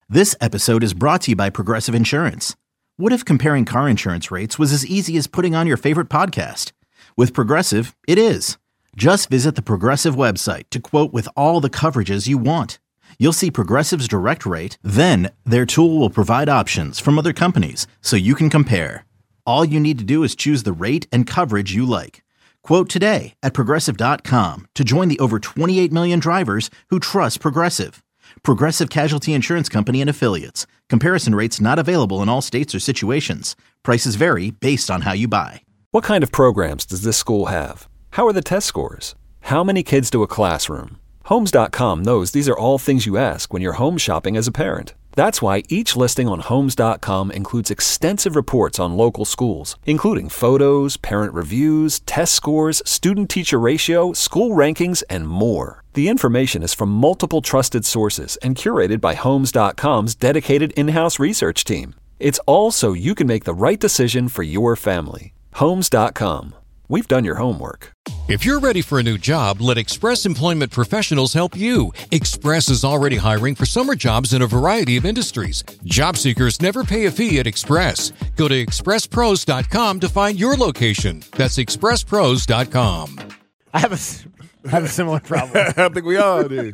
This episode is brought to you by Progressive Insurance. What if comparing car insurance rates was as easy as putting on your favorite podcast? With Progressive, it is. Just visit the Progressive website to quote with all the coverages you want. You'll see Progressive's direct rate, then their tool will provide options from other companies so you can compare. All you need to do is choose the rate and coverage you like. Quote today at Progressive.com to join the over 28 million drivers who trust Progressive. Progressive Casualty Insurance Company and Affiliates. Comparison rates not available in all states or situations. Prices vary based on how you buy. What kind of programs does this school have? How are the test scores? How many kids do a classroom? Homes.com knows these are all things you ask when you're home shopping as a parent. That's why each listing on Homes.com includes extensive reports on local schools, including photos, parent reviews, test scores, student-teacher ratio, school rankings, and more. The information is from multiple trusted sources and curated by Homes.com's dedicated in-house research team. It's all so you can make the right decision for your family. Homes.com. We've done your homework. If you're ready for a new job, let Express Employment Professionals help you. Express is already hiring for summer jobs in a variety of industries. Job seekers never pay a fee at Express. Go to expresspros.com to find your location. That's expresspros.com. I have a similar problem. I think we all do.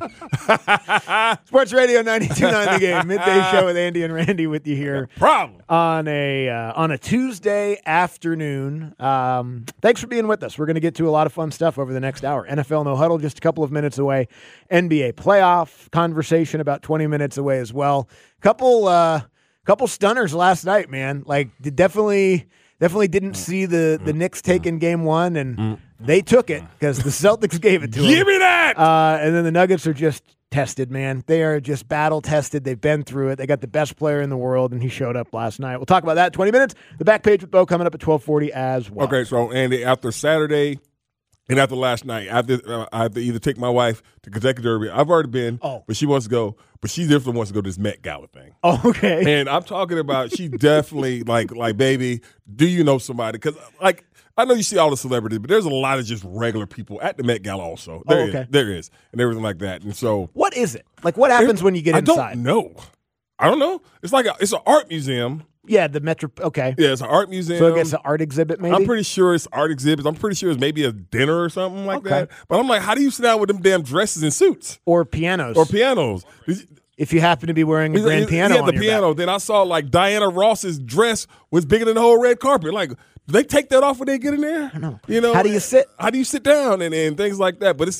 Sports Radio 92.9 The Game, midday show with Andy and Randy with you here. Problem on a Tuesday afternoon. Thanks for being with us. We're going to get to a lot of fun stuff over the next hour. NFL No Huddle just a couple of minutes away. NBA playoff conversation about 20 minutes away as well. Couple stunners last night, man. Like definitely didn't see the Knicks taking game one, and they took it because the Celtics gave it to them. Give me that! And then the Nuggets are just tested, man. They are just battle-tested. They've been through it. They got the best player in the world, and he showed up last night. We'll talk about that in 20 minutes. The Back Page with Bo coming up at 12:40 as well. Okay, so, Andy, after Saturday and after last night, I have to either take my wife to Kentucky Derby. I've already been, but she wants to go. But she definitely wants to go to this Met Gala thing. Oh, okay. And I'm talking about she definitely, like, baby, do you know somebody? Because, like, I know you see all the celebrities, but there's a lot of just regular people at the Met Gala also. There is, and everything like that. And so, what is it? Like, what happens when you get inside? I don't know. It's like it's an art museum. Yeah, the Metro. Okay. Yeah, it's an art museum. So I guess an art exhibit, maybe? I'm pretty sure it's art exhibits. I'm pretty sure it's maybe a dinner or something like that. But I'm like, how do you sit down with them damn dresses and suits? Or pianos. If you happen to be wearing a grand piano on the your piano. back. Then I saw, like, Diana Ross's dress was bigger than the whole red carpet. Like, do they take that off when they get in there? I don't know. You know, how do you sit? How do you sit down and things like that? But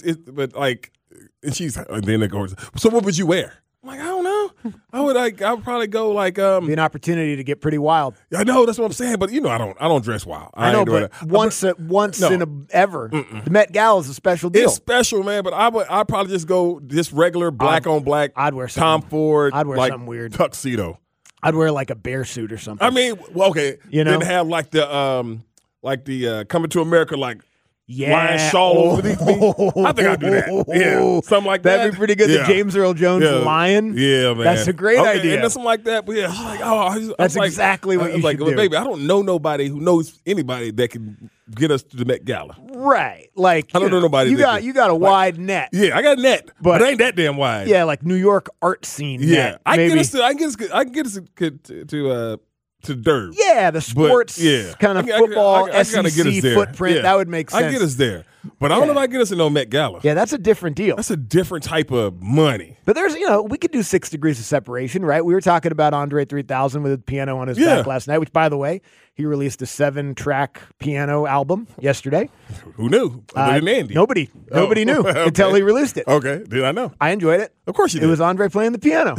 and then it goes, so what would you wear? I'm like, I don't know. I would probably go like be an opportunity to get pretty wild. I know, that's what I'm saying, but you know I don't dress wild. I know, but once ever. The Met Gala is a special deal. It's special, man. But I'd probably just go just regular black on black. I'd wear Tom Ford. I'd wear like, something weird tuxedo. I'd wear like a bear suit or something. I mean, well, okay, you know, then have like the Coming to America lion shawl over these things. I think I'd do that. Yeah, something like that. That'd be pretty good. Yeah. The James Earl Jones lion. Yeah, man. That's a great idea. And something like that. But yeah, that's exactly what you should do. Baby, I don't know nobody who knows anybody that can get us to the Met Gala. Right. Like I don't know nobody. You got a wide net. Yeah, I got a net, but it ain't that damn wide. Yeah, like New York art scene. Yeah, net, I can get us to Derby. Yeah, the sports kind of football SEC footprint. That would make sense. I get us there. But I don't know if I get us to no Met Gala. Yeah, that's a different deal. That's a different type of money. But there's, we could do 6 degrees of separation, right? We were talking about Andre 3000 with a piano on his back last night, which, by the way, he released a 7-track piano album yesterday. Who knew? Other than Andy. Nobody knew until he released it. Okay, did I know? I enjoyed it. Of course you did. It was Andre playing the piano.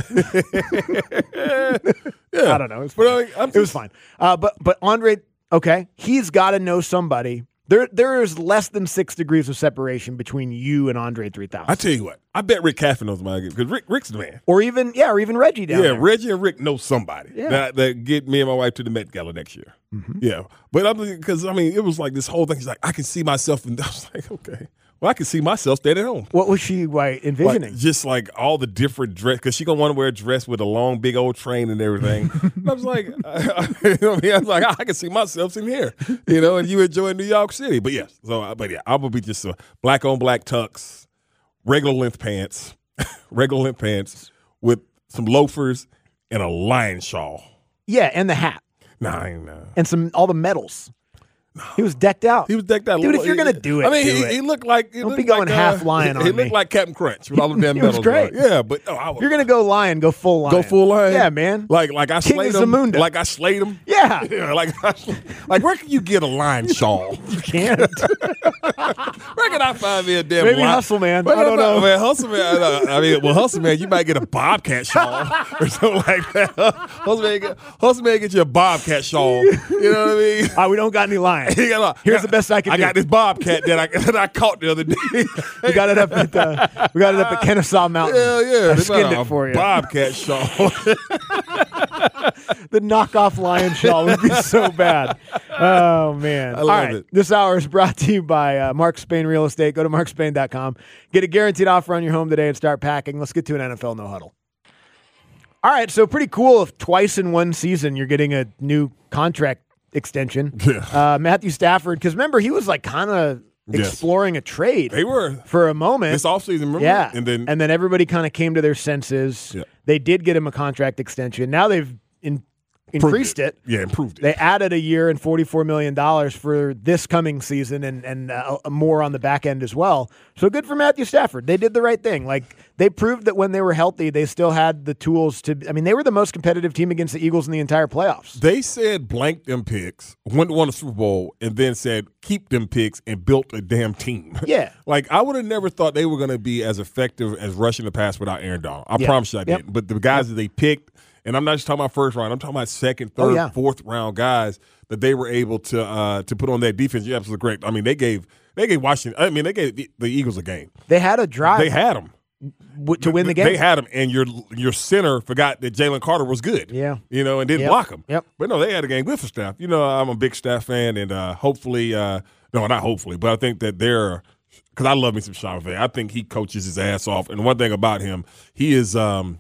Yeah. I don't know. It was fine. It was fine. But Andre, okay, he's got to know somebody. There is less than 6 degrees of separation between you and Andre 3000. I tell you what, I bet Rick Caffey knows my because Rick's the man. Or even Reggie down there. Yeah, Reggie and Rick know somebody that get me and my wife to the Met Gala next year. Mm-hmm. Yeah, but because it was like this whole thing. She's like, I can see myself, and I was like, okay. Well, I can see myself staying at home. What was she envisioning? Like, just like all the different dress, because she gonna want to wear a dress with a long, big old train and everything. I was like, I can see myself sitting here, and you enjoy New York City. But yes, I'm gonna be just a black on black tux, regular length pants with some loafers and a lion shawl. Yeah, and the hat. Nah, I ain't know. And all the medals. He was decked out. He was decked out. Dude, if you're going to do it, I mean, do he looked like. Don't be going half lion on me. He me. looked like Captain Crunch with all the damn He was medals. great. On. Yeah, but if you're going to go lion, go full lion. Go full lion. Yeah, man. Like I King slayed of him. Zamunda. Like I slayed him. Yeah. Yeah, like where can you get a lion shawl? You can't. Where can I find me a damn Maybe lion? Hustle Man. Well, I don't know. Man, Hustle Man. Hustle Man, you might get a Bobcat shawl or something like that. Hustle Man, get you a Bobcat shawl. You know what I mean? We don't got any lion. Here's the best I can do. I got this Bobcat that I caught the other day. We got it up at Kennesaw Mountain. Yeah. I skinned it for you. Bobcat shawl. The knockoff lion shawl would be so bad. Oh, man. I All love right. it. This hour is brought to you by Mark Spain Real Estate. Go to markspain.com. Get a guaranteed offer on your home today and start packing. Let's get to an NFL No Huddle. All right. So pretty cool if twice in one season you're getting a new contract extension. Yeah. Matthew Stafford, because remember, he was like kind of exploring a trade. They were. For a moment. This offseason, remember? Yeah. And then everybody kind of came to their senses. Yeah. They did get him a contract extension. Now they've increased it. Yeah, improved it. They added a year and $44 million for this coming season and more on the back end as well. So good for Matthew Stafford. They did the right thing. Like, they proved that when they were healthy, they still had the tools to – I mean, they were the most competitive team against the Eagles in the entire playoffs. They said blank them picks, won a Super Bowl, and then said keep them picks and built a damn team. Yeah. Like, I would have never thought they were going to be as effective as rushing the pass without Aaron Donald. I promise you I didn't. But the guys that they picked – and I'm not just talking about first round. I'm talking about second, third, fourth round guys that they were able to put on their defense. You're absolutely correct. I mean, they gave Washington. I mean, they gave the Eagles a game. They had a drive. They had them to win the game. They had them, and your center forgot that Jalen Carter was good. Yeah, and didn't block him. Yep. But no, they had a game good for Staff. I'm a big Staff fan, and hopefully, no, not hopefully, but I think that they're because I love me some Sean McVay. I think he coaches his ass off, and one thing about him, he is.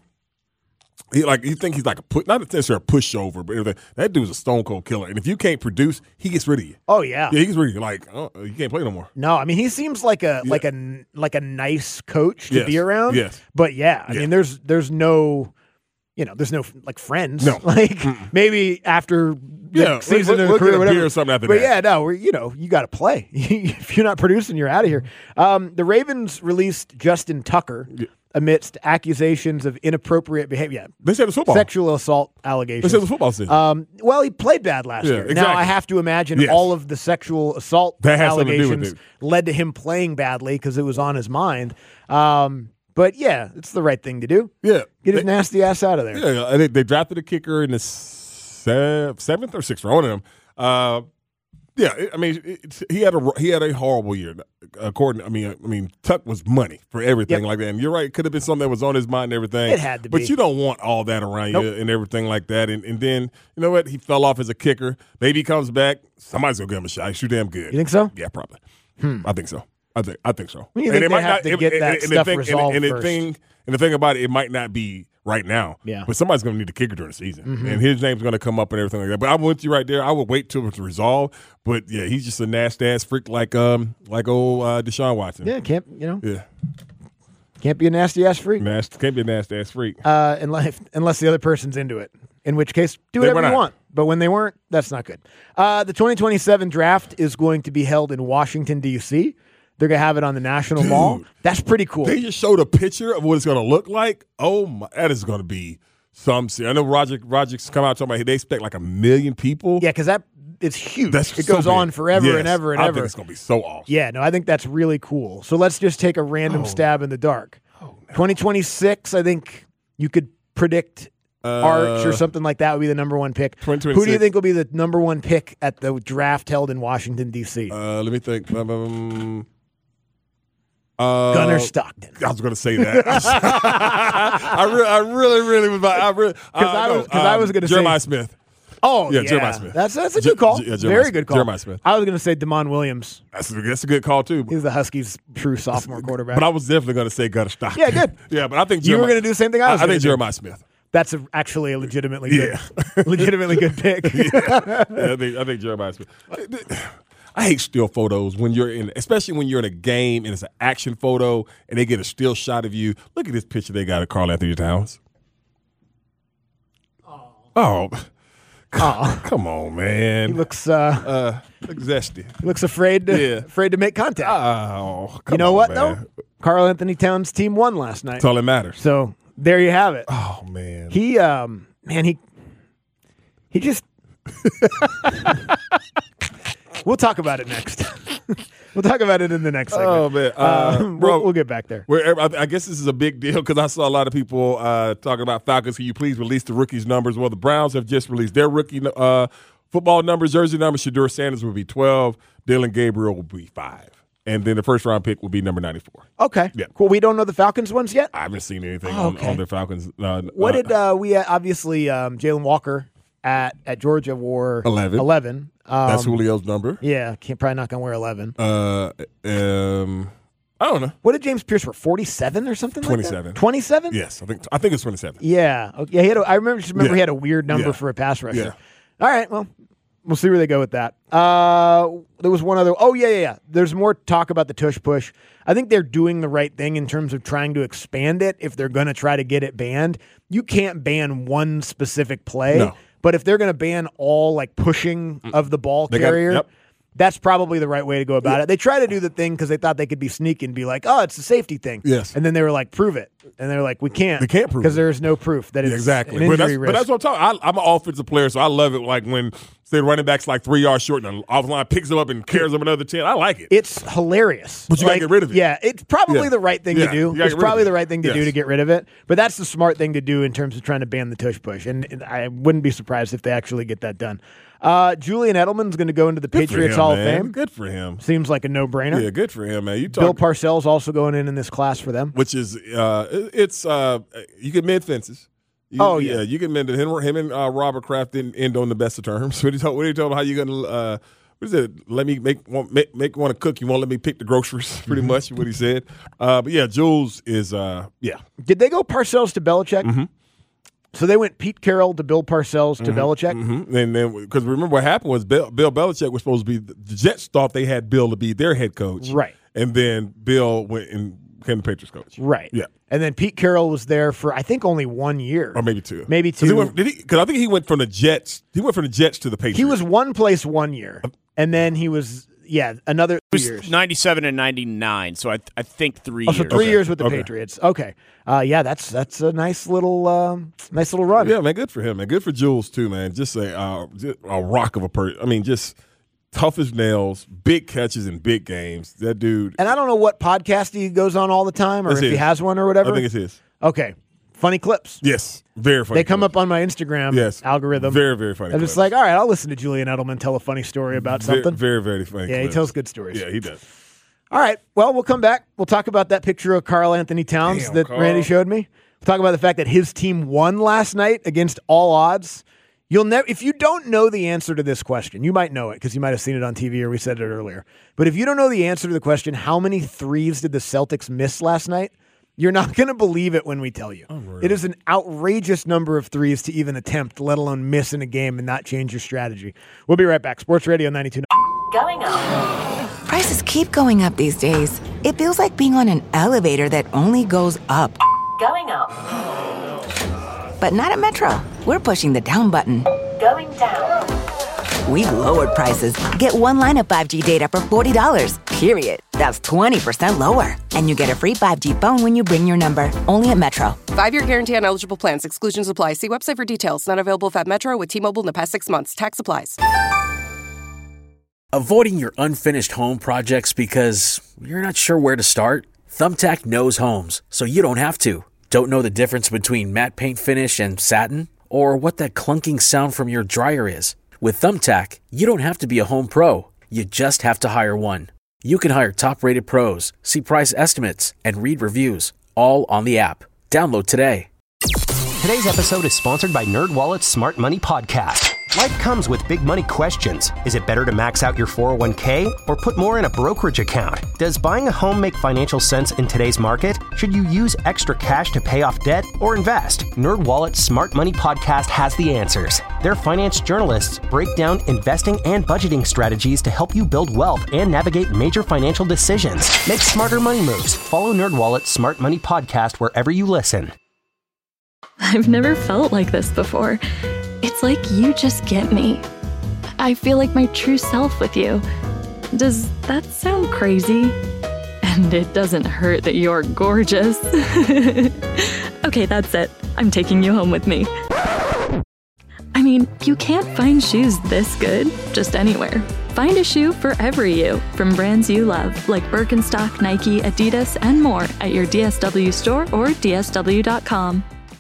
You think he's like not necessarily a pushover, but everything. That dude's a stone cold killer. And if you can't produce, he gets rid of you. Oh yeah, he gets rid of you. Like you can't play no more. No, I mean he seems like a nice coach to be around. Yes, but I mean there's no. There's no like friends. No. Like maybe after the season of the career, whatever. Or something after but that. You got to play. If you're not producing, you're out of here. The Ravens released Justin Tucker amidst accusations of inappropriate behavior. Yeah, they said it's football. Sexual assault allegations. They said it's football season. Well, he played bad last year. Exactly. Now I have to imagine all of the sexual assault that has something to do with allegations it. led to him playing badly because it was on his mind. But it's the right thing to do. Yeah, get his nasty ass out of there. Yeah, they drafted a kicker in the seventh or sixth round. I mean, he had a horrible year. I mean, Tuck was money for everything like that. And you're right, it could have been something that was on his mind and everything. It had to be. But you don't want all that around you and everything like that. And then, you know what? He fell off as a kicker. Maybe he comes back. Somebody's going to give him a shot. He's too damn good. You think so? Yeah, probably. I think so. I think so. You think they have to get that stuff resolved first. And the thing about it might not be right now. Yeah. But somebody's going to need a kicker during the season. Mm-hmm. And his name's going to come up and everything like that. But I'm with you right there. I would wait till it's resolved. But, yeah, he's just a nasty-ass freak like old Deshaun Watson. Yeah, can't be a nasty-ass freak. Can't be a nasty-ass freak. Unless the other person's into it. In which case, do whatever you want. But when they weren't, that's not good. The 2027 draft is going to be held in Washington, D.C., They're going to have it on the National Mall. That's pretty cool. They just showed a picture of what it's going to look like. Oh, my, that is going to be some. I know Roger's come out talking about they expect like 1 million people. Yeah, because it's huge. It goes on forever and ever and I ever. think it's going to be so awesome. Yeah, no, I think that's really cool. So let's just take a random stab in the dark. 2026, I think you could predict Arch or something like that would be the number one pick. Who do you think will be the number one pick at the draft held in Washington, D.C.? Let me think. Gunnar Stockton. I was going to say that. I really was about. Because I was going to say Jeremiah Smith. Oh yeah, Jeremiah Smith. That's a good call. Very good call. Jeremiah Smith. I was going to say Damon Williams. That's a good call too. He's the Huskies' true sophomore quarterback. But I was definitely going to say Gunnar Stockton. Yeah, good. Yeah, but I think you were going to do the same thing. I think Jeremiah Smith. That's actually a legitimately good, legitimately good pick. I think Jeremiah Smith. I hate still photos when especially when you're in a game and it's an action photo and they get a still shot of you. Look at this picture they got of Karl Anthony Towns. Oh, come on, man. He looks zesty. He looks afraid to make contact. Oh, come you know on, what man. though? Karl Anthony Towns' team won last night. That's all that matters. So there you have it. Oh man. He just. We'll talk about it next. We'll talk about it in the next segment. Oh man, bro, we'll get back there. I guess this is a big deal because I saw a lot of people talking about Falcons. Can you please release the rookies' numbers? Well, the Browns have just released their rookie football numbers, jersey numbers. Shadur Sanders will be 12. Dylan Gabriel will be 5. And then the first round pick will be number 94. Okay. Yeah. Cool. We don't know the Falcons ones yet? I haven't seen anything Oh, okay. on the Falcons. What did we obviously Jalen Walker at Georgia wore 11. That's Julio's number. Yeah, probably not going to wear 11. I don't know. What did James Pierce wear? 47 or something 27. like that? 27? Yes, I think it's 27. Yeah. Okay. I remember he had a weird number for a pass rusher. Yeah. All right, well, we'll see where they go with that. There was one other. Oh, yeah. There's more talk about the tush push. I think they're doing the right thing in terms of trying to expand it if they're going to try to get it banned. You can't ban one specific play. No. But if they're going to ban all like pushing of the ball carrier, that's probably the right way to go about it. They try to do the thing because they thought they could be sneaky and be like, oh, it's a safety thing. Yes. And then they were like, prove it. And they were like, we can't. We can't prove it. Because there's no proof that it's exactly. an injury risk. But that's what I'm talking. I'm an offensive player, so I love it. Like when say running back's like 3 yards short and the offensive line picks him up and carries him another 10. I like it. It's hilarious. But you got to get rid of it. Yeah, it's probably the right thing to do. It's probably the right thing to do to get rid of it. But that's the smart thing to do in terms of trying to ban the tush push. And I wouldn't be surprised if they actually get that done. Julian Edelman's going to go into the Patriots Hall of Fame. Good for him. Seems like a no-brainer. Yeah, good for him, man. Bill Parcells also going in this class for them. Which is, you can mend fences. You can mend it. Him and Robert Kraft didn't end on the best of terms. What are you talking about? How you going to, what is it? Let me make one to cook. You won't let me pick the groceries, pretty much what he said. But yeah, Jules is, Did they go Parcells to Belichick? Mm-hmm. So they went Pete Carroll to Bill Parcells to Belichick? Mm-hmm. And then, because remember what happened was Bill Belichick was supposed to be, the Jets thought they had Bill to be their head coach. Right. And then Bill went and became the Patriots coach. Right. Yeah. And then Pete Carroll was there for, I think, only 1 year. Or maybe 2. Maybe 2. Because I think he went from the Jets. He went from the Jets to the Patriots. He was one place 1 year. And then he was, another 2 years. 97 and 99, so I think 3 years. So 3 years with the Patriots. Okay. That's a nice little run. Yeah, man, good for him, man. Good for Jules, too, man. Just a rock of a person. I mean, just tough as nails, big catches in big games. That dude. And I don't know what podcast he goes on all the time or if he has one or whatever. I think it's his. Okay. Funny clips. Yes. Very funny. They come up on my Instagram algorithm. Very, very funny. I'm just like, all right, I'll listen to Julian Edelman tell a funny story about something. Very, very funny. Yeah, clips. he tells good stories. Yeah, he does. All right. Well, we'll come back. We'll talk about that picture of Karl Anthony Towns that Carl. Randy showed me. We'll talk about the fact that his team won last night against all odds. You'll never, if you don't know the answer to this question, you might know it because you might have seen it on TV or we said it earlier. But if you don't know the answer to the question, how many threes did the Celtics miss last night? You're not going to believe it when we tell you. It is an outrageous number of threes to even attempt, let alone miss in a game and not change your strategy. We'll be right back. Sports Radio 92.9. Going up. Prices keep going up these days. It feels like being on an elevator that only goes up. Going up. But not at Metro. We're pushing the down button. Going down. We've lowered prices. Get one line of 5G data for $40, period. That's 20% lower. And you get a free 5G phone when you bring your number. Only at Metro. 5-year guarantee on eligible plans. Exclusions apply. See website for details. Not available at Metro with T-Mobile in the past 6 months. Tax applies. Avoiding your unfinished home projects because you're not sure where to start? Thumbtack knows homes, so you don't have to. Don't know the difference between matte paint finish and satin? Or what that clunking sound from your dryer is? With Thumbtack, you don't have to be a home pro. You just have to hire one. You can hire top-rated pros, see price estimates, and read reviews, all on the app. Download today. Today's episode is sponsored by NerdWallet's Smart Money Podcast. Life comes with big money questions. Is it better to max out your 401k or put more in a brokerage account? Does buying a home make financial sense in today's market? Should you use extra cash to pay off debt or invest? NerdWallet's Smart Money Podcast has the answers. Their finance journalists break down investing and budgeting strategies to help you build wealth and navigate major financial decisions. Make smarter money moves. Follow NerdWallet's Smart Money Podcast wherever you listen. I've never felt like this before. It's like you just get me. I feel like my true self with you. Does that sound crazy? And it doesn't hurt that you're gorgeous. Okay, that's it. I'm taking you home with me. I mean, you can't find shoes this good just anywhere. Find a shoe for every you from brands you love, like Birkenstock, Nike, Adidas, and more at your DSW store or DSW.com.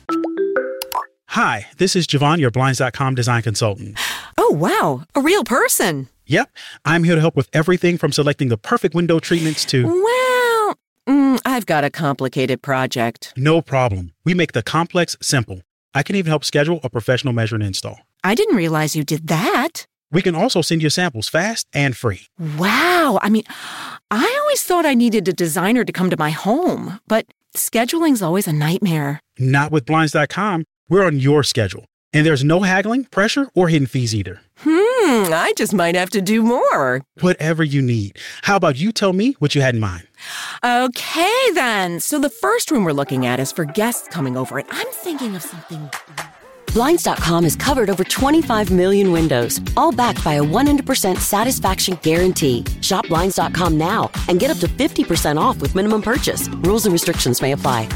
Hi, this is Javon, your Blinds.com design consultant. Oh, wow. A real person. Yep. I'm here to help with everything from selecting the perfect window treatments to... Well, I've got a complicated project. No problem. We make the complex simple. I can even help schedule a professional measure and install. I didn't realize you did that. We can also send you samples fast and free. Wow. I mean, I always thought I needed a designer to come to my home, but scheduling's always a nightmare. Not with Blinds.com. We're on your schedule. And there's no haggling, pressure, or hidden fees either. I just might have to do more. Whatever you need. How about you tell me what you had in mind? Okay, then. So the first room we're looking at is for guests coming over, and I'm thinking of something... Blinds.com has covered over 25 million windows, all backed by a 100% satisfaction guarantee. Shop Blinds.com now and get up to 50% off with minimum purchase. Rules and restrictions may apply.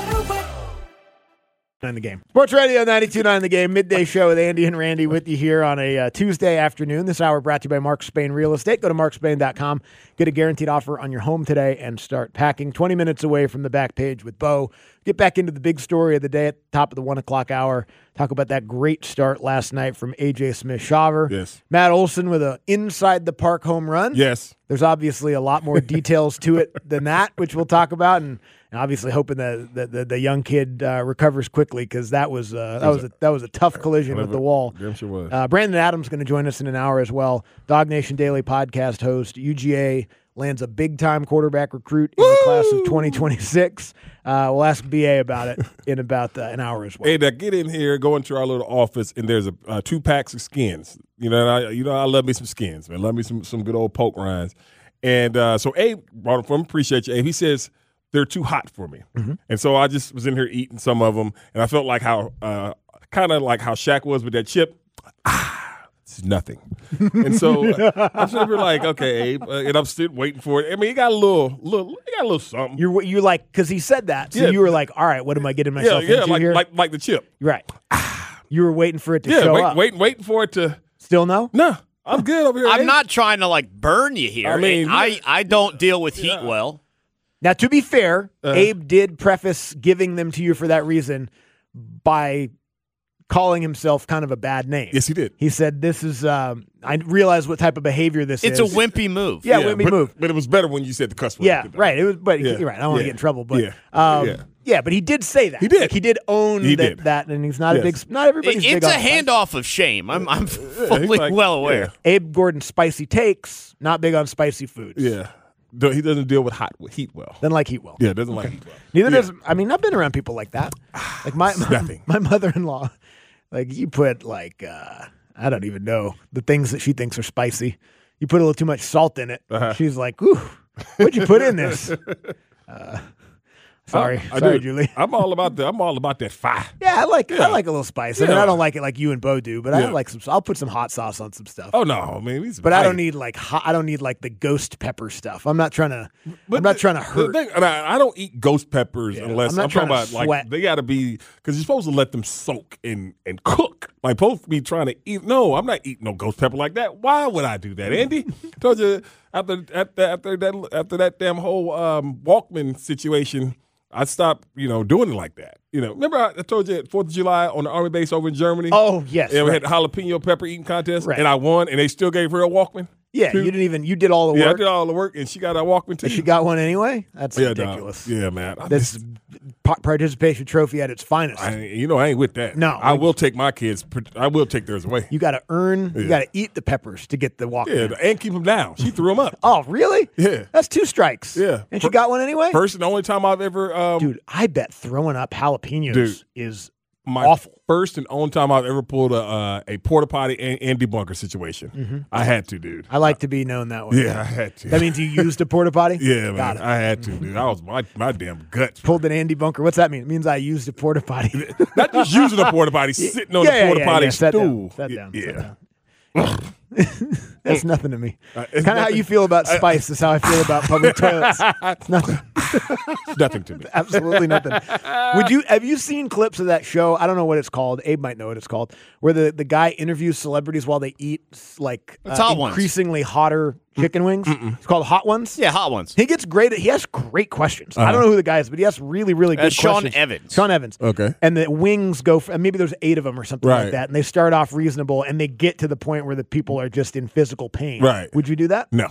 In the game. Sports Radio 92.9 The Game, midday show with Andy and Randy with you here on a Tuesday afternoon. This hour brought to you by Mark Spain Real Estate. Go to markspain.com, get a guaranteed offer on your home today, and start packing. 20 minutes away from the back page with Bo. Get back into the big story of the day at the top of the 1 o'clock hour. Talk about that great start last night from A.J. Smith-Shawver. Yes. Matt Olson with an inside-the-park home run. Yes. There's obviously a lot more details to it than that, which we'll talk about, and obviously hoping that the young kid recovers quickly, because that was a tough collision with the wall. Damn sure was. Brandon Adams going to join us in an hour as well. Dog Nation Daily podcast host. UGA lands a big-time quarterback recruit in the class of 2026. We'll ask BA about it in about an hour as well. Hey, now get in here, go into our little office, and there's a 2 packs of skins. I love me some skins, man. Love me some good old poke rinds. And so Abe brought them for him. Appreciate you, Abe. He says they're too hot for me. Mm-hmm. And so I just was in here eating some of them, and I felt like kind of like how Shaq was with that chip. It's nothing. And so I'm sitting here like, okay, Abe, and I'm still waiting for it. I mean, he got a little something. You like, because he said that, so you were like, all right, what am I getting myself into here? like the chip. Right. You were waiting for it to show up. Waiting for it to. Still no? No. I'm good over here. I'm not trying to burn you here. I mean, I don't deal with heat well. Now, to be fair, Abe did preface giving them to you for that reason by calling himself kind of a bad name. Yes, he did. He said, this is, I realize what type of behavior this is. It's a wimpy move. Yeah, wimpy move. But it was better when you said the cuss word. Yeah, right. It was, but you're right. I don't want to get in trouble. But but he did say that. He did. He did own that, and he's not a big, not everybody's big. It's a handoff of shame. I'm fully well aware. Abe Gordon, spicy takes, not big on spicy foods. Yeah. He doesn't deal with heat well. Doesn't like heat well. Yeah, doesn't like heat well. Neither does. I mean, I've been around people like that. Like my mother-in-law. Like you put I don't even know the things that she thinks are spicy. You put a little too much salt in it. She's like, "Ooh, what'd you put in this?" Sorry, Julie. I'm all about that fire. Yeah, I like a little spice. I mean, I don't like it like you and Bo do, but I like some. I'll put some hot sauce on some stuff. Oh no, man, but I don't need I don't need the ghost pepper stuff. I'm not trying to. I'm not trying to hurt. I don't eat ghost peppers unless I'm talking about sweat. They got to be, because you're supposed to let them soak and cook. Like supposed to be trying to eat. No, I'm not eating no ghost pepper like that. Why would I do that, Andy? I told you after that damn whole Walkman situation, I stopped, doing it like that. Remember I told you at 4th of July on the Army base over in Germany? Oh, yes. And we had the jalapeno pepper eating contest, and I won, and they still gave her a Walkman. Yeah, you did all the work. Yeah, I did all the work, and she got a Walkman too. And she got one anyway? That's ridiculous. Yeah, man. That's participation trophy at its finest. I ain't with that. No. I will take my kids. I will take theirs away. You got to you got to eat the peppers to get the Walkman. Yeah, and keep them down. She threw them up. Oh, really? Yeah. That's 2 strikes. Yeah. And she got one anyway? First and only time I've ever. Dude, I bet throwing up jalapenos is awful. First and only time I've ever pulled a porta potty and debunker situation. Mm-hmm. I had to, dude. I like to be known that way. Yeah, I had to. That means you used a porta potty? Yeah, man. Got it. I had to, dude. I was my damn guts. Pulled an Andy bunker. What's that mean? It means I used a porta potty. Not just using a porta potty, sitting on the porta potty stool. Sat down. Yeah. That's nothing to me. Kind of how you feel about Spice is how I feel about public toilets. It's nothing. Nothing to me. Absolutely nothing. Have you seen clips of that show? I don't know what it's called. Abe might know what it's called. Where the guy interviews celebrities while they eat increasingly hotter chicken wings. It's called Hot Ones. Yeah, Hot Ones. He has great questions. I don't know who the guy is, but he has really, really good questions. Sean Evans. Okay. And the wings go for, maybe there's 8 of them or something like that. And they start off reasonable and they get to the point where the people are just in physical pain. Right. Would you do that? No.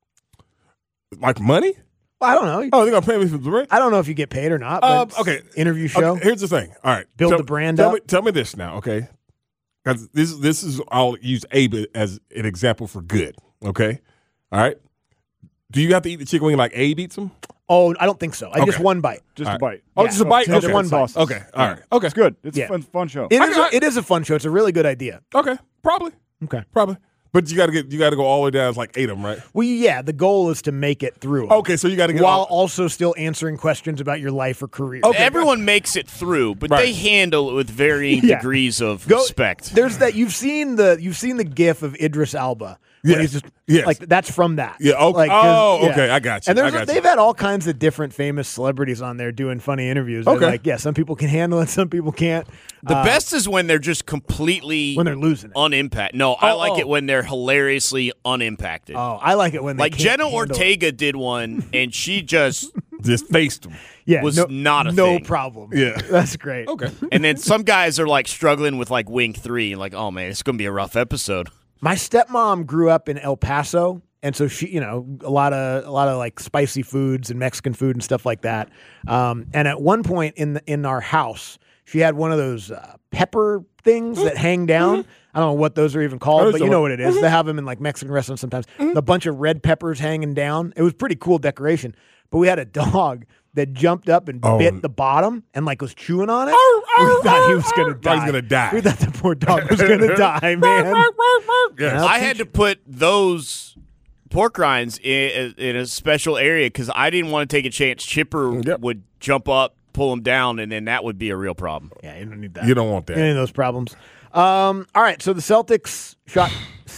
Like money? Well, I don't know. Oh, they're going to pay me for the rent? I don't know if you get paid or not. But okay. Interview show. Okay, here's the thing. All right. Build the brand up. Tell me this now, okay? Because this is, I'll use Abe as an example for good, okay? All right? Do you have to eat the chicken wing like Abe eats them? Oh, I don't think so. Just one bite. Just a bite. Oh, just a bite? Just Okay. one bite. Okay. All right. Okay. It's good. It's a fun show. It is a fun show. It's a really good idea. Okay. Probably. Okay. Probably. But you got to go all the way down. It's like 8 of them, right? Well, yeah. The goal is to make it through. Okay, so you got to get while also still answering questions about your life or career. Okay. Everyone makes it through, but they handle it with varying degrees of respect. There's that you've seen the GIF of Idris Elba. Yeah. He's just Yes. like that's from that. Yeah. Okay. Okay. I got you. And they've had all kinds of different famous celebrities on there doing funny interviews. Okay. Like, yeah, some people can handle it, some people can't. The best is when they're just completely when they're losing it. Unimpacted. No, I like it when they're hilariously unimpacted. Oh, I like it when they like can't Jenna handle Ortega did one, and she just faced them. Yeah, was not a no thing. problem. Yeah, that's great. Okay. And then some guys are like struggling with like Wing 3, and like, oh man, it's gonna be a rough episode. My stepmom grew up in El Paso, and so she, a lot of like spicy foods and Mexican food and stuff like that. And at one point in our house, she had one of those pepper things that hang down. I don't know what those are even called, but you know what it is. They have them in like Mexican restaurants sometimes. A bunch of red peppers hanging down. It was pretty cool decoration. But we had a dog that jumped up and bit the bottom and like was chewing on it. We thought he was going to die. He was going to die. We thought the poor dog was going to die, man. Yes. I had to put those pork rinds in a special area because I didn't want to take a chance Chipper would jump up, pull him down, and then that would be a real problem. Yeah, you don't need that. You don't want that. Any of those problems. All right, so the Celtics shot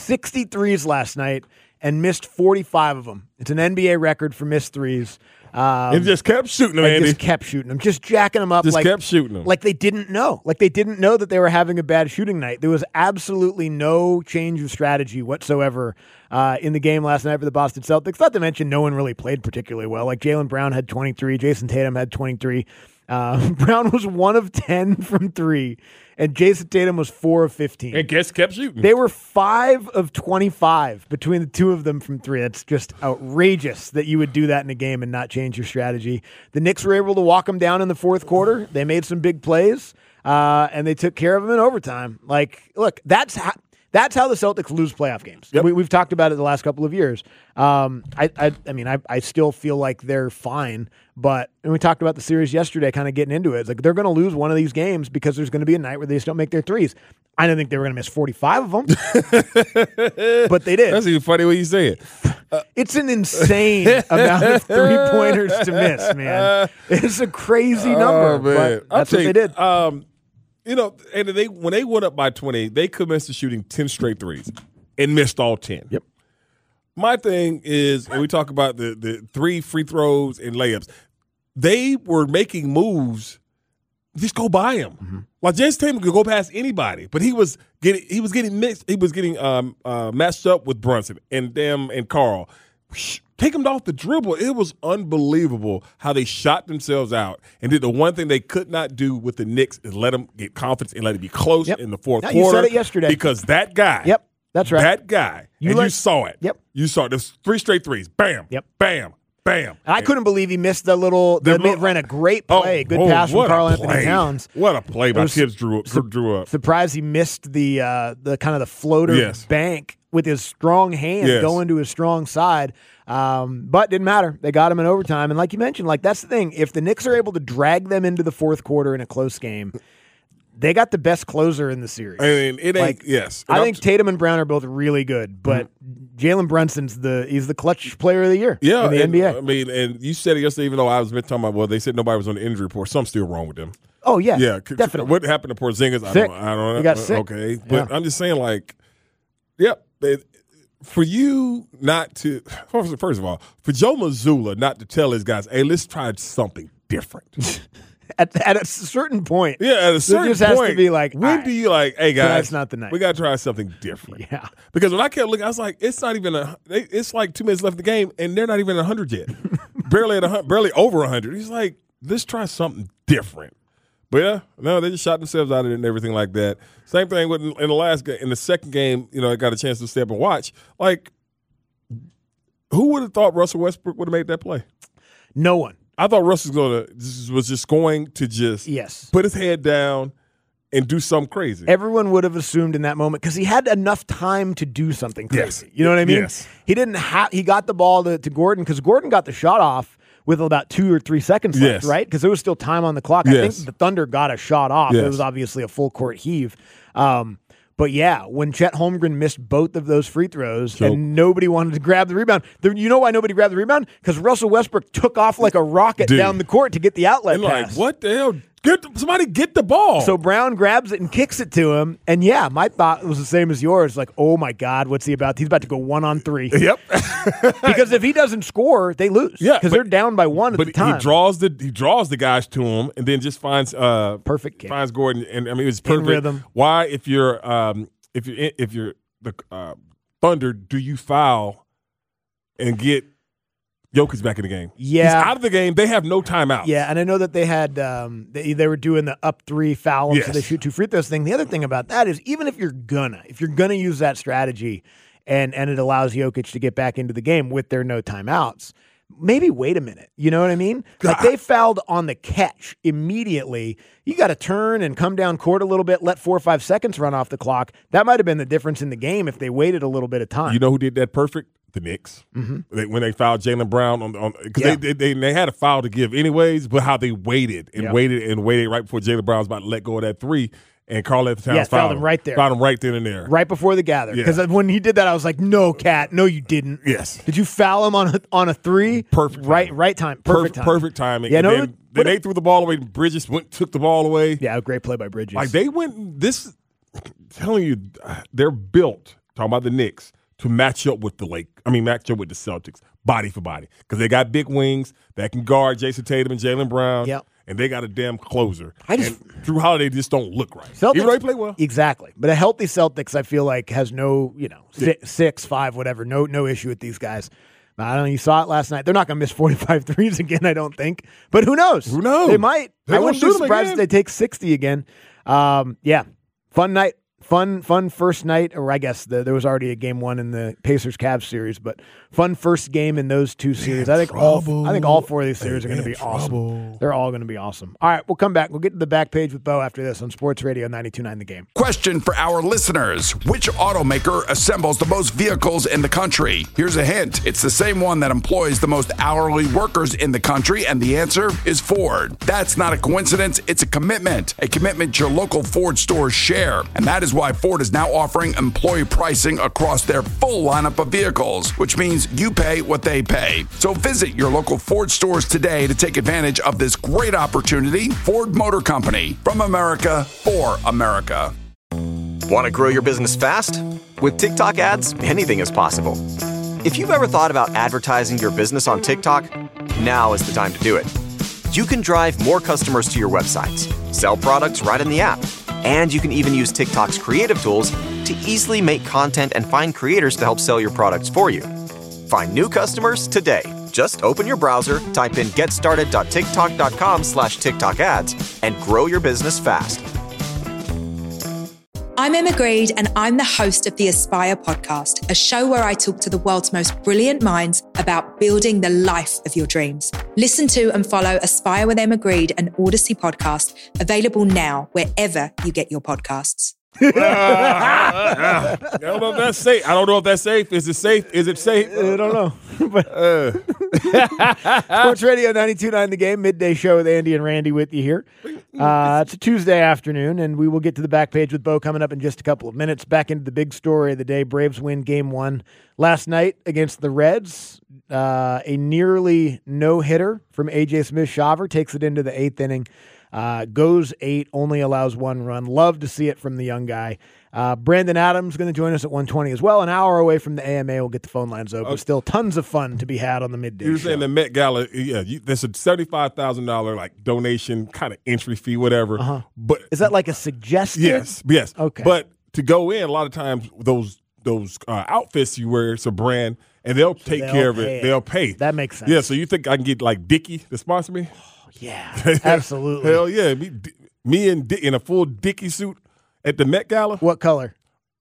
63s last night and missed 45 of them. It's an NBA record for missed threes. And just kept shooting them, Andy. Just kept shooting them. Just jacking them up. Just kept shooting them. Like they didn't know. Like they didn't know that they were having a bad shooting night. There was absolutely no change of strategy whatsoever in the game last night for the Boston Celtics. Not to mention no one really played particularly well. Like Jaylen Brown had 23. Jason Tatum had 23. Brown was 1 of 10 from 3. And Jason Tatum was 4 of 15. And guess kept shooting. They were 5 of 25 between the two of them from 3. That's just outrageous that you would do that in a game and not change your strategy. The Knicks were able to walk them down in the fourth quarter. They made some big plays, and they took care of them in overtime. Like, look, that's how the Celtics lose playoff games. Yep. We've talked about it the last couple of years. I still feel like they're fine, but and we talked about the series yesterday, kind of getting into it. It's like they're going to lose one of these games because there's going to be a night where they just don't make their threes. I didn't think they were going to miss 45 of them, but they did. That's even funny when you say it. It's an insane amount of three-pointers to miss, man. It's a crazy number, but that's what they did. And when they went up by 20, they commenced to shooting 10 straight threes and missed all 10. Yep. My thing is, and we talk about the 3 free throws and layups, they were making moves. Just go by him. Mm-hmm. Like Jason Tatum could go past anybody, but he was getting mixed. He was getting matched up with Brunson and Carl. Take him off the dribble. It was unbelievable how they shot themselves out and did the one thing they could not do with the Knicks is let them get confidence and let it be close in the fourth quarter. You said it yesterday. Because that guy. Yep, that's right. That guy. You saw it. Yep. You saw it. There's 3 straight threes. Bam. Yep. Bam. Bam. And I couldn't believe he missed ran a great play. Good pass from Karl Anthony Towns. What a play by Tibbs drew up. Surprised he missed the kind of the floater bank with his strong hand going to his strong side. But didn't matter. They got him in overtime. And like you mentioned, like that's the thing. If the Knicks are able to drag them into the fourth quarter in a close game, they got the best closer in the series. I mean, it ain't. Yes, I think Tatum and Brown are both really good, but Jalen Brunson's he's the clutch player of the year. Yeah, in the NBA. I mean, and you said it yesterday, even though I was talking about, well, they said nobody was on the injury report. Something's still wrong with them. Oh yeah, definitely. What happened to Porzingis? I don't know. He got sick. Okay, but I'm just saying, like, for you not to, first of all, for Joe Mazzulla not to tell his guys, hey, let's try something different. At a certain point. Yeah, at a certain just point. has to be like, when do you like, hey, guys, tonight's not the night. We got to try something different. Yeah. Because when I kept looking, I was like, it's not even it's like 2 minutes left in the game, and they're not even at 100 yet. barely over 100. He's like, let's try something different. But yeah, no, they just shot themselves out of it and everything like that. Same thing with in the last game. In the second game, I got a chance to step and watch. Like, who would have thought Russell Westbrook would have made that play? No one. I thought Russell was just going to put his head down and do something crazy. Everyone would have assumed in that moment because he had enough time to do something crazy. Yes. You know what I mean? Yes. He didn't have. He got the ball to Gordon because Gordon got the shot off with about 2 or 3 seconds left, right? Because there was still time on the clock. I think the Thunder got a shot off. It was obviously a full court heave. But yeah, when Chet Holmgren missed both of those free throws and nobody wanted to grab the rebound, you know why nobody grabbed the rebound? Because Russell Westbrook took off like a rocket down the court to get the outlet pass. Like, what the hell? Somebody get the ball. So Brown grabs it and kicks it to him. And yeah, my thought was the same as yours. Like, oh my God, what's he about? He's about to go 1-on-3. Yep. Because if he doesn't score, they lose. Yeah, because they're down by 1 at the time. He draws the guys to him and then just finds perfect kick. Finds Gordon, and I mean it's perfect. In rhythm. Why, if you're the Thunder, do you foul and get Jokic back in the game? Yeah. He's out of the game. They have no timeouts. Yeah, and I know that they had they were doing the up 3 foul, so they shoot 2 free throws thing. The other thing about that is even if you're gonna use that strategy and it allows Jokic to get back into the game with their no timeouts, maybe wait a minute. You know what I mean? Like they fouled on the catch immediately. You got to turn and come down court a little bit, let 4 or 5 seconds run off the clock. That might have been the difference in the game if they waited a little bit of time. You know who did that perfect? The Knicks. Mm-hmm. When they fouled Jaylen Brown because they had a foul to give anyways, but how they waited and waited right before Jaylen Brown was about to let go of that 3. And Karl-Anthony Towns fouled him right there. Fouled him right then and there. Right before the gather. Because when he did that, I was like, no, Cat. No, you didn't. Yes. Did you foul him on a 3? Perfect. Right time. Perfect time. Perfect timing. Yeah, then they threw the ball away. Bridges took the ball away. Yeah, great play by Bridges. Like they went, I'm telling you, they're built, talking about the Knicks, to match up with the Celtics, body for body. Because they got big wings that can guard Jason Tatum and Jaylen Brown. Yep. And they got a damn closer. And Drew Holiday just don't look right. Celtics, even though he play well. Exactly. But a healthy Celtics, I feel like, has no, 6, 5, whatever, no issue with these guys. I don't know. You saw it last night. They're not going to miss 45 threes again, I don't think. But who knows? Who knows? They might. I wouldn't be surprised if they take 60 again. Yeah. Fun night. Fun first night, or I guess there was already a game 1 in the Pacers-Cavs series, but fun first game in those 2 series. I think all 4 of these series are going to be awesome. They're all going to be awesome. All right, we'll come back. We'll get to the back page with Bo after this on Sports Radio 92.9 The Game. Question for our listeners. Which automaker assembles the most vehicles in the country? Here's a hint. It's the same one that employs the most hourly workers in the country, and the answer is Ford. That's not a coincidence. It's a commitment your local Ford stores share. And that is why Ford is now offering employee pricing across their full lineup of vehicles, which means you pay what they pay. So visit your local Ford stores today to take advantage of this great opportunity. Ford Motor Company, from America for America. Want to grow your business fast? With TikTok ads, anything is possible. If you've ever thought about advertising your business on TikTok, now is the time to do it. You can drive more customers to your websites, sell products right in the app, and you can even use TikTok's creative tools to easily make content and find creators to help sell your products for you. Find new customers today. Just open your browser, type in getstarted.tiktok.com/TikTok ads, and grow your business fast. I'm Emma Greed, and I'm the host of the Aspire podcast, a show where I talk to the world's most brilliant minds about building the life of your dreams. Listen to and follow Aspire with Emma Greed, an Odyssey podcast, available now wherever you get your podcasts. I don't know if that's safe. Is it safe? I don't know. Sports Radio 92.9 The Game, midday show with Andy and Randy with you here. It's a Tuesday afternoon, and we will get to the back page with Bo coming up in just a couple of minutes. Back into the big story of the day. Braves win Game 1 last night against the Reds. A nearly no-hitter from A.J. Smith-Shawver takes it into the 8th inning. Goes 8, only allows 1 run. Love to see it from the young guy. Brandon Adams going to join us at 1:20 as well. An hour away from the AMA. We'll get the phone lines open. Okay. Still tons of fun to be had on the midday You were show. saying the Met Gala, there's a $75,000 like donation kind of entry fee, whatever. Uh-huh. But is that like a suggested? Yes. Okay. But to go in, a lot of times those outfits you wear, it's a brand, and they'll take care of it. They'll pay. That makes sense. Yeah. So you think I can get like Dickie to sponsor me? Yeah, absolutely. Hell yeah. Me and in a full Dickie suit at the Met Gala. What color?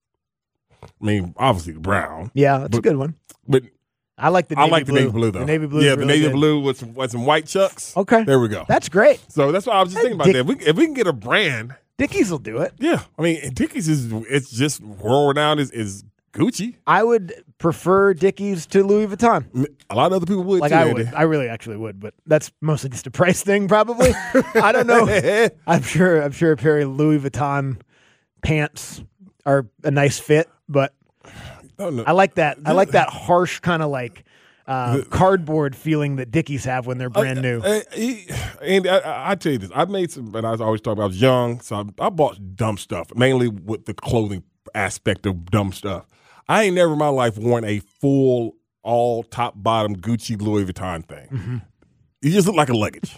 I mean, obviously brown. Yeah, that's a good one. But I like the navy blue though. The navy blue. Yeah, the navy blue with some white chucks. Okay, there we go. That's great. So that's what I was just thinking about that. If we can get a brand, Dickies will do it. Yeah, I mean, Dickies it's just world renowned is Gucci. I would prefer Dickies to Louis Vuitton. A lot of other people would. Like too, I Andy. would. I really actually would, but that's mostly just a price thing, probably. I don't know. I'm sure a pair of Louis Vuitton pants are a nice fit, but I like that. I like that harsh kind of like cardboard feeling that Dickies have when they're brand new. And I tell you this, I made some, but I was always talking about I was young, so I bought dumb stuff, mainly with the clothing aspect of dumb stuff. I ain't never in my life worn a full, all top bottom Gucci Louis Vuitton thing. Mm-hmm. You just look like a luggage.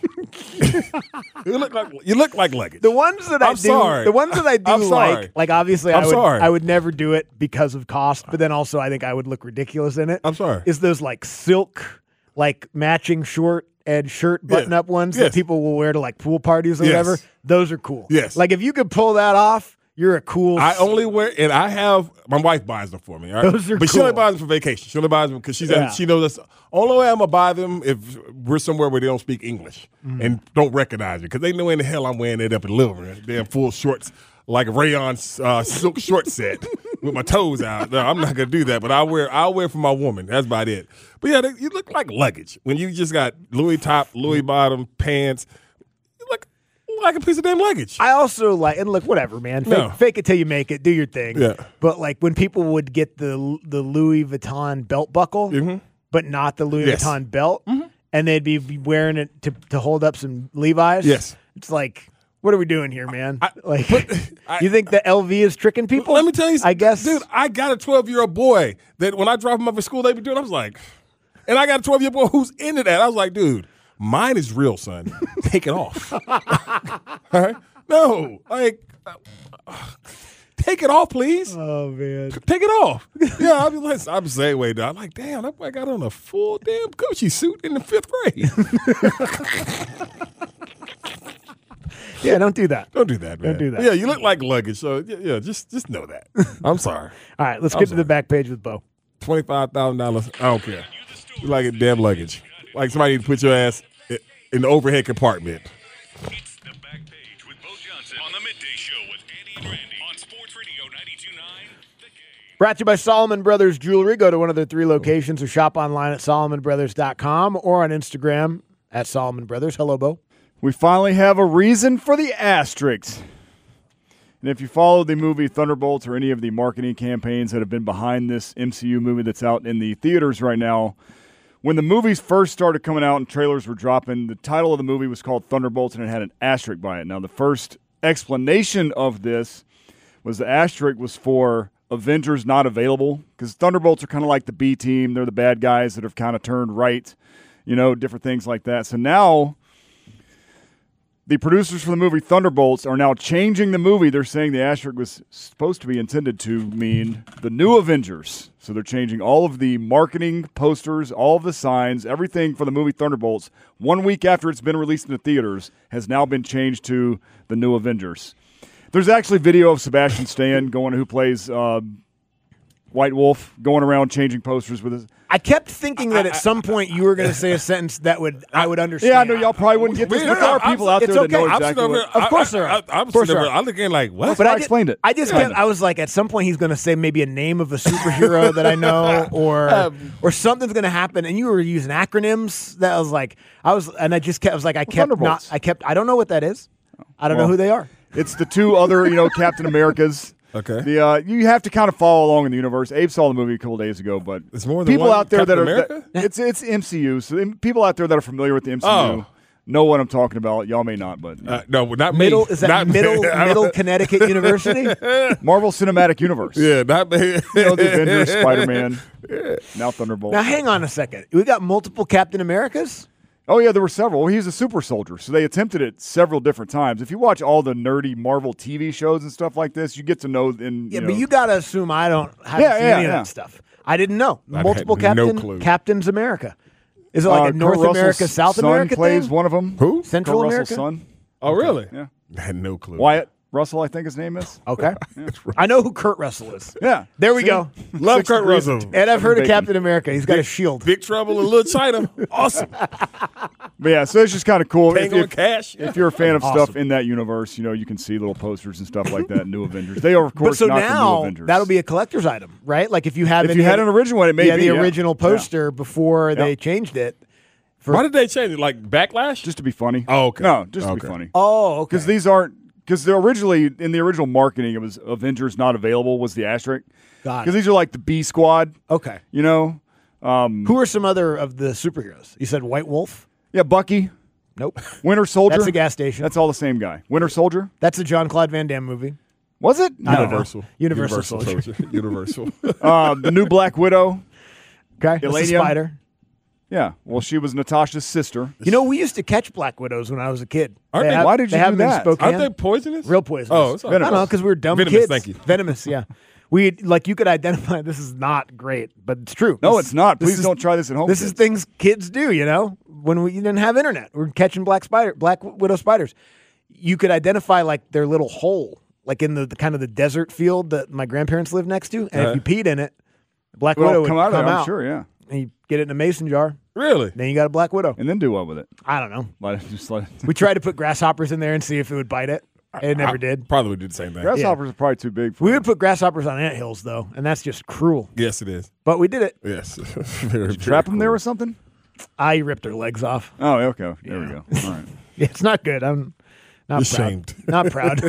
you look like luggage. The ones that I I'm do, sorry. the ones that I do I'm sorry. like obviously I'm sorry. I would never do it because of cost, but then also I think I would look ridiculous in it. I'm sorry. Is those like silk, like matching short and shirt button up ones that people will wear to like pool parties or whatever? Those are cool. Yes. Like if you could pull that off, you're a cool. I only wear, and I have, my wife buys them for me. All right? Those are but she cool. only buys them for vacation. She only buys them because she knows that's only way I'm going to buy them if we're somewhere where they don't speak English and don't recognize it because they know in the hell I'm wearing it up in Little Rock. Damn full shorts, like a rayon silk short set with my toes out. No, I'm not going to do that, but I'll wear for my woman. That's about it. But yeah, you look like luggage when you just got Louis top, Louis bottom, pants. Like a piece of damn luggage. I also like, and look, whatever, man. Fake it till you make it. Do your thing. Yeah. But like when people would get the Louis Vuitton belt buckle, but not the Louis Vuitton belt, and they'd be wearing it to hold up some Levi's. Yes. It's like, what are we doing here, man? You think the LV is tricking people? Let me tell you, I guess, dude, I got a 12-year-old boy that when I drop him off at school, they be doing. I was like, and I got a 12-year-old boy who's into that. I was like, dude. Mine is real, son. Take it off. All right? No, like, take it off, please. Oh man, take it off. Yeah, I'm the same way, dog. I'm like, damn, that boy got on a full damn Gucci suit in the 5th grade. Yeah, don't do that. Don't do that, man. Don't do that. Yeah, you look like luggage, so yeah, just know that. I'm sorry. All right, let's get to the back page with Bo. $25,000. I don't care. You like it, damn luggage. Like somebody need to put your ass in the overhead compartment. It's the back page with Bo Johnson on the Midday Show with Andy and Randy on Sports Radio 92.9. Brought to you by Solomon Brothers Jewelry. Go to one of their 3 locations or shop online at SolomonBrothers.com or on Instagram at Solomon Brothers. Hello, Bo. We finally have a reason for the asterisk. And if you follow the movie Thunderbolts or any of the marketing campaigns that have been behind this MCU movie that's out in the theaters right now, when the movies first started coming out and trailers were dropping, the title of the movie was called Thunderbolts and it had an asterisk by it. Now, the first explanation of this was the asterisk was for Avengers not available because Thunderbolts are kind of like the B team. They're the bad guys that have kind of turned right, different things like that. So now the producers for the movie Thunderbolts are now changing the movie. They're saying the asterisk was supposed to be intended to mean the new Avengers. So they're changing all of the marketing posters, all of the signs, everything for the movie Thunderbolts 1 week after it's been released in the theaters has now been changed to the new Avengers. There's actually video of Sebastian Stan who plays White Wolf going around changing posters with his. I kept thinking that at some point you were going to say a sentence that I would understand. Yeah, I know y'all probably wouldn't get this, but there are people out there that know exactly what. Of course there are. I'm looking like, what? But I explained it. I just kept, I was like, at some point he's going to say maybe a name of a superhero that I know, or something's going to happen, and you were using acronyms. That I was like, I don't know what that is. I don't know who they are. It's the two other, Captain Americas. Okay. You have to kind of follow along in the universe. Abe saw the movie a couple days ago, but it's more than people one out there Captain that are America? it's MCU. So people out there that are familiar with the MCU know what I'm talking about. Y'all may not, but no, not middle. me. Is that not middle Connecticut University? Marvel Cinematic Universe. Yeah, not me. The Avengers, Spider-Man, now Thunderbolt. Now hang on a second. We got multiple Captain Americas. Oh, yeah, there were several. Well, he's a super soldier, so they attempted it several different times. If you watch all the nerdy Marvel TV shows and stuff like this, you get to know. But you got to assume I haven't seen any of that stuff. I didn't know. Multiple Captains America. Is it like a North America, South America plays thing? One of them. Who? Central Kurt America? Russell's son. Oh, really? Yeah. I had no clue. Wyatt Russell, I think his name is. Okay. I know who Kurt Russell is. Yeah. There we go. Love Kurt Russell. And I've heard of Captain America. He's got a shield. Big Trouble in Little China. Awesome. But yeah, so it's just kind of cool. Tango and Cash. If you're a fan of stuff in that universe, you can see little posters and stuff like that. New Avengers. They are, of course, not the New Avengers. That'll be a collector's item, right? Like if you had an original one, it may be the original poster before they changed it. Why did they change it? Like Backlash? Just to be funny. Oh, okay. No, just to be funny. Oh, okay. Because these aren't. Because they're originally in the original marketing, it was Avengers not available was the asterisk. Got it. Because these are like the B Squad. Okay. Who are some other of the superheroes? You said White Wolf. Yeah, Bucky. Nope. Winter Soldier. That's a gas station. That's all the same guy. Winter Soldier. That's a Jean-Claude Van Damme movie. Was it? Universal. Universal Soldier. Universal. The new Black Widow. Okay. That's a spider. Yeah. Well, she was Natasha's sister. We used to catch Black Widows when I was a kid. Why did you do that? Aren't they poisonous? Real poisonous. Oh, it's I don't know, because we were dumb Venomous, kids. thank you. Venomous, yeah. You could identify, this is not great, but it's true. No, it's not. Please don't try this at home. This is things kids do, when we didn't have internet. We're catching Black Widow spiders. You could identify like their little hole, like in the kind of the desert field that my grandparents lived next to. And if you peed in it, Black Widow would come out. I'm sure, yeah. And you get it in a mason jar. Really? Then you got a Black Widow. And then do what with it? I don't know. Just let it. We tried to put grasshoppers in there and see if it would bite it. It never did. Probably would do the same thing. Grasshoppers are probably too big for We would put grasshoppers on anthills, though, and that's just cruel. Yes, it is. But we did it. Yes. Did you trap them there or something? I ripped their legs off. Oh, okay. There we go. All right. It's not good. I'm not ashamed. Proud. Not proud.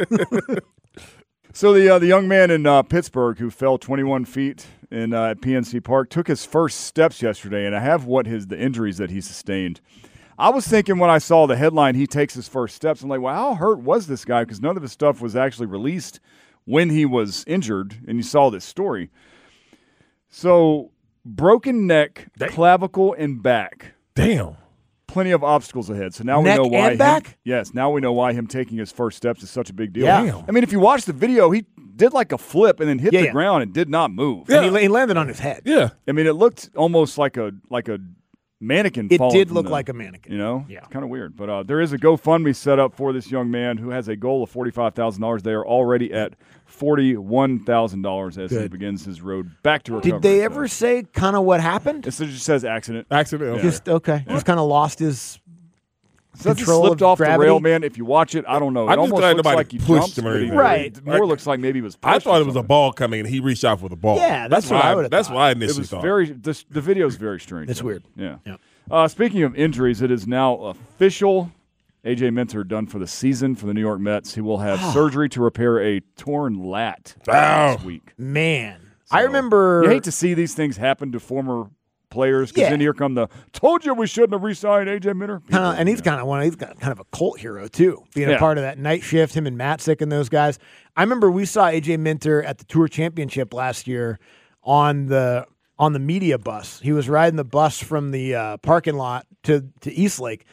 So the young man in Pittsburgh who fell 21 feet at PNC Park took his first steps yesterday, and I have the injuries that he sustained. I was thinking when I saw the headline, he takes his first steps, I'm like, well, how hurt was this guy? Because none of his stuff was actually released when he was injured, and you saw this story. So broken neck, clavicle, and back. Damn. Plenty of obstacles ahead. So now neck we know why. And back? Now we know why him taking his first steps is such a big deal. Yeah. I mean, if you watch the video, he did like a flip and then hit the ground and did not move. Yeah. And he landed on his head. Yeah. I mean, it looked almost like a mannequin. It did look like a mannequin. Yeah. It's kind of weird. But there is a GoFundMe set up for this young man who has a goal of $45,000. They are already at $41,000 as he begins his road back to recovery. Did they ever say kind of what happened? It just says accident. Accident. Okay. Just kind of lost his control. Slipped off the rail, man. If you watch it, I don't know. It almost looks like he pushed him. Right. It more looks like maybe he was pushed. I thought it was a ball coming and he reached out for the ball. Yeah, that's what I would have That's thought. what I initially thought. The video is very strange. It's weird. Yeah. Speaking of injuries, it is now official. A.J. Minter done for the season for the New York Mets. He will have surgery to repair a torn lat this week. Man. So, I remember. You hate to see these things happen to former players because then here come the told you we shouldn't have re-signed A.J. Minter. And he's kind of he's got kind of a cult hero too, being a part of that night shift. Him and Matzik and those guys. I remember we saw A.J. Minter at the Tour Championship last year on the media bus. He was riding the bus from the parking lot to Eastlake.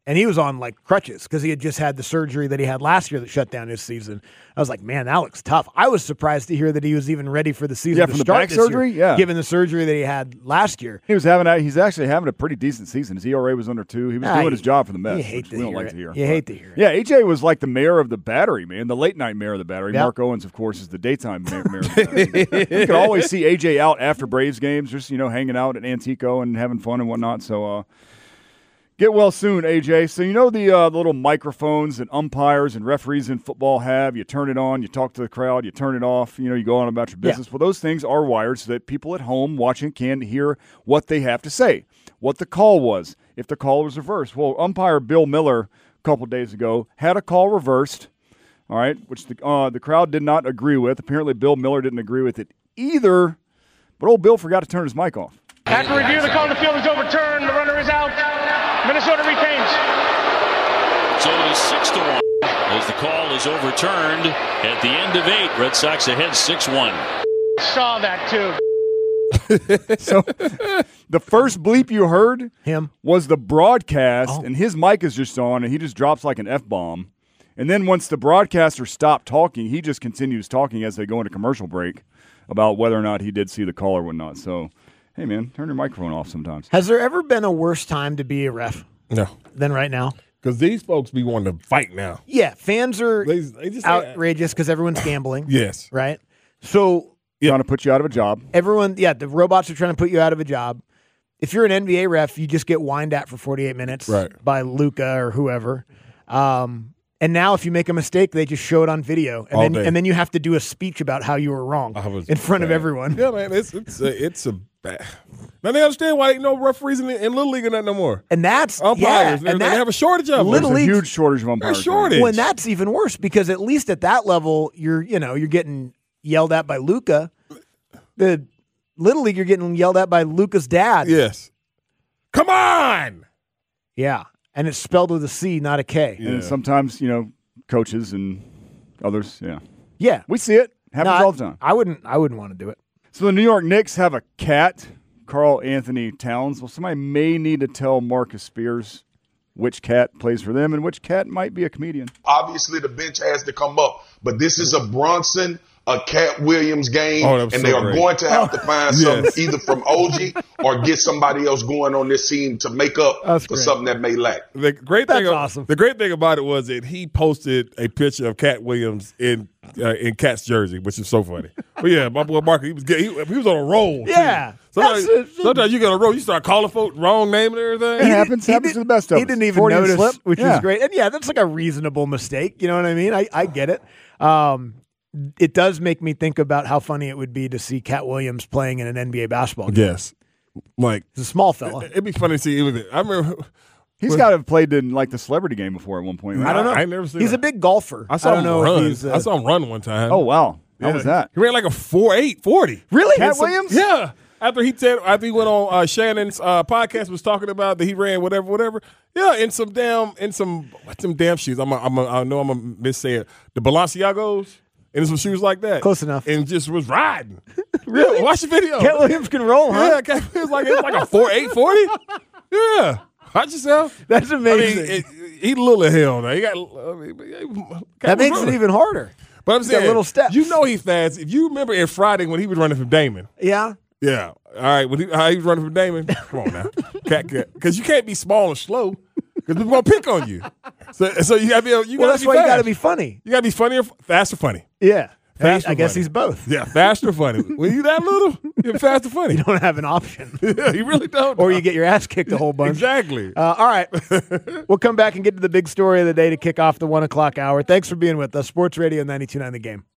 And he was on like crutches because he had just had the surgery that he had last year that shut down his season. I was like, man, that looks tough. I was surprised to hear that he was even ready for the season to from the start back this surgery? year, Yeah. given the surgery that he had last year. He's actually having a pretty decent season. His ERA was under 2. He was doing his job for the Mets, which we don't like to hear. You hate to hear it. Yeah, AJ was like the mayor of the Battery, man, the late night mayor of the Battery. Yep. Mark Owens, of course, is the daytime mayor of the Battery. You could always see AJ out after Braves games, just hanging out at Antico and having fun and whatnot. So get well soon, AJ. So the little microphones that umpires and referees in football have. You turn it on, you talk to the crowd, you turn it off. You go on about your business. Yeah. Well, those things are wired so that people at home watching can hear what they have to say, what the call was, if the call was reversed. Well, umpire Bill Miller a couple days ago had a call reversed, all right, which the crowd did not agree with. Apparently, Bill Miller didn't agree with it either, but old Bill forgot to turn his mic off. After review, the call on the field is overturned. The runner is out. Minnesota retains. So it is 6-1 as the call is overturned at the end of 8. Red Sox ahead 6-1. Saw that too. So the first bleep you heard was the broadcast, and his mic is just on, and he just drops like an F-bomb. And then once the broadcaster stopped talking, he just continues talking as they go into commercial break about whether or not he did see the call or whatnot. So, hey, man, turn your microphone off sometimes. Has there ever been a worse time to be a ref No. than right now? Because these folks be wanting to fight now. Yeah, fans are They just outrageous because everyone's gambling. Yes. Right? So trying to put you out of a job. The robots are trying to put you out of a job. If you're an NBA ref, you just get whined at for 48 minutes by Luka or whoever. And now if you make a mistake, they just show it on video. And then you have to do a speech about how you were wrong in front of everyone. Yeah, man, it's a bad. Now they understand why ain't no referees in Little League or nothing no more. And that's umpires. and they have a shortage of them. Little There's a League's- huge shortage of umpires. shortage. Well, and that's even worse because at least at that level, you're getting yelled at by Luka. The Little League, you're getting yelled at by Luka's dad. Yes. Come on. Yeah. And it's spelled with a C, not a K. And sometimes, coaches and others, yeah. Yeah. We see it. Happens No, all the time. I wouldn't want to do it. So the New York Knicks have a cat, Karl Anthony Towns. Well, somebody may need to tell Marcus Spears which cat plays for them and which cat might be a comedian. Obviously, the bench has to come up, but this is a Brunson, a Cat Williams game, and they are going to have to find something either from OG or get somebody else going on this team to make up for something that may lack. The great thing about it was that he posted a picture of Cat Williams in Cat's jersey, which is so funny. But yeah, my boy Marcus, he was on a roll. Yeah. Sometimes you get on a roll, you start calling folks wrong name and everything. It happens to the best of us. He didn't even 40 and notice, slip. which is great. And yeah, that's like a reasonable mistake. You know what I mean? I get it. It does make me think about how funny it would be to see Cat Williams playing in an NBA basketball game. Yes. Like, he's a small fella. It'd be funny to see. I remember he's got to have played in like the celebrity game before at one point. Right? I don't know. I ain't never seen He's that. a big golfer. I saw don't him know run. if he's. I saw him run one time. Oh wow, how was that? He ran like a 4.8 40. Really? Cat Williams? Yeah. After he went on Shannon's podcast, was talking about that he ran whatever. Yeah, in some damn shoes. I know I'm a missay it. The Balenciagos. And some shoes like that. Close enough. And just was riding. Really? Yeah, watch the video. Cat Williams can roll, huh? Yeah, Cat Williams it's like a 4.8 40. Yeah. Watch yourself. That's amazing. I mean, he little as hell now. He got that makes it even harder. But I'm saying, little steps. You know he's fast. If you remember in Friday when he was running from Damon. Yeah. Yeah. All right. How he was running from Damon. Come on now. Because you can't be small and slow. Because people going to pick on you. So you got to be. That's why you got to be funny. You got to be funny or fast or funny. Yeah. Fast I guess funny. he's both. Yeah, fast or funny. When you that little, you're fast or funny. You don't have an option. Yeah, you really don't. Or you get your ass kicked a whole bunch. Exactly. All right. We'll come back and get to the big story of the day to kick off the 1 o'clock hour. Thanks for being with us. Sports Radio 92.9 The Game.